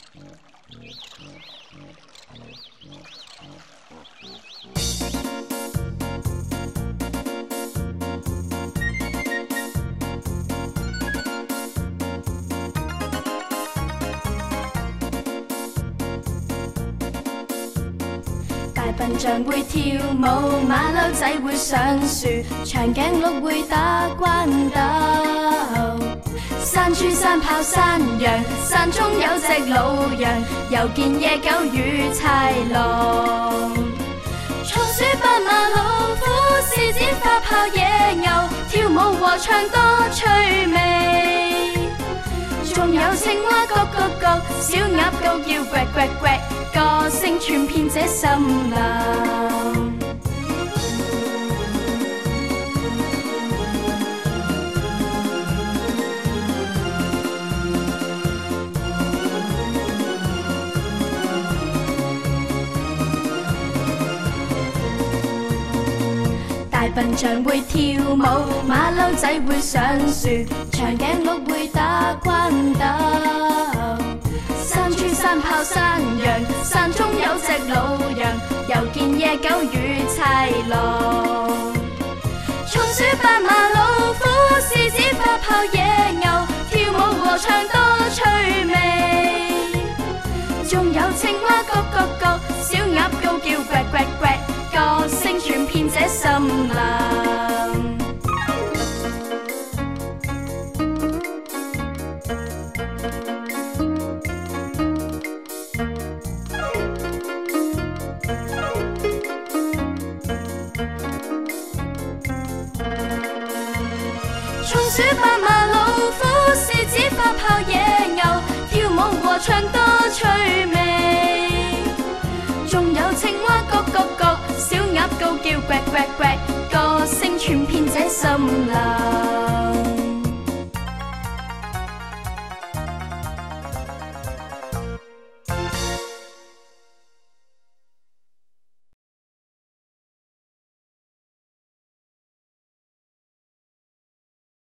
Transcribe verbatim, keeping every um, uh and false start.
大笨象會跳舞，馬騮仔會上樹，長頸鹿會打關鬥。山豬山豹山羊，山中有隻老羊，又見野狗與豺狼。松鼠斑馬老虎，獅子花豹野牛，跳舞和唱多趣味。仲有青蛙咯咯咯，小鴨高叫呱呱呱，歌聲傳遍這森林。大笨象會跳舞，馬騮仔會上樹，長頸鹿會打關鬥。山豬山豹山羊，山中有隻老羊，又見野狗與豺狼。松鼠斑馬老虎，獅子花豹野牛，跳舞和唱多趣味。仲有青蛙咯咯咯，小鴨高叫呱呱呱，歌聲傳遍這森林。松鼠斑馬老虎，獅子花豹野牛，跳舞和唱多趣味。仲有青蛙咯咯咯，小鴨高叫呱呱呱，歌聲傳遍這森林。